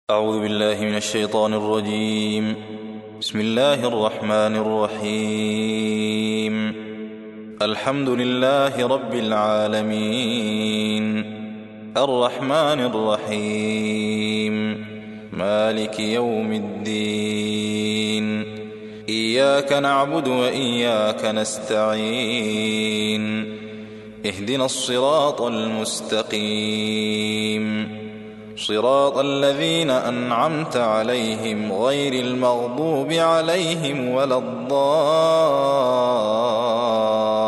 أعوذ بالله من الشيطان الرجيم. بسم الله الرحمن الرحيم. الحمد لله رب العالمين، الرحمن الرحيم، مالك يوم الدين، إياك نعبد وإياك نستعين، اهدنا الصراط المستقيم، صراط الذين أنعمت عليهم غير المغضوب عليهم ولا الضالين.